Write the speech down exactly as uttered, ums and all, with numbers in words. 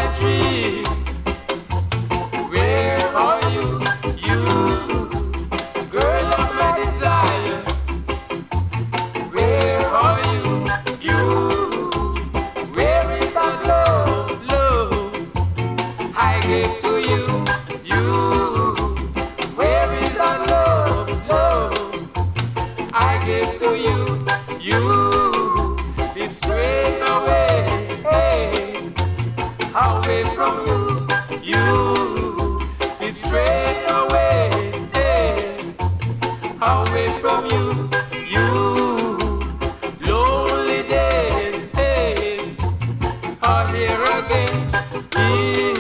tree. Where are you? You, girl of my desire. Where are you? You, where is that love, love I gave to you? You, where is that love, love I gave to you? You, been strayed away, hey, away from you. You, been strayed away, hey, away from you. You, lonely days, hey, are here again.